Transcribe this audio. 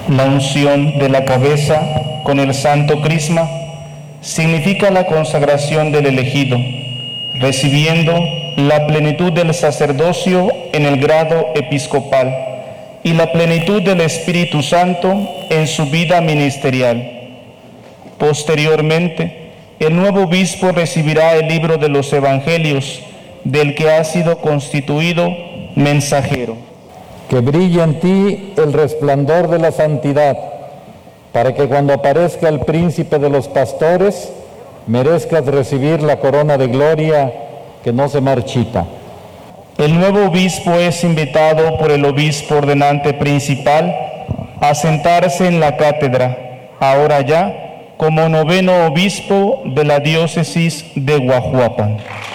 La unción de la cabeza con el santo crisma significa la consagración del elegido, recibiendo la plenitud del sacerdocio en el grado episcopal y la plenitud del Espíritu Santo en su vida ministerial. Posteriormente, el nuevo obispo recibirá el libro de los Evangelios, del que ha sido constituido mensajero. Que brille en ti el resplandor de la santidad, para que cuando aparezca el príncipe de los pastores, merezcas recibir la corona de gloria que no se marchita. El nuevo obispo es invitado por el obispo ordenante principal a sentarse en la cátedra, ahora ya como noveno obispo de la diócesis de Guajuapan.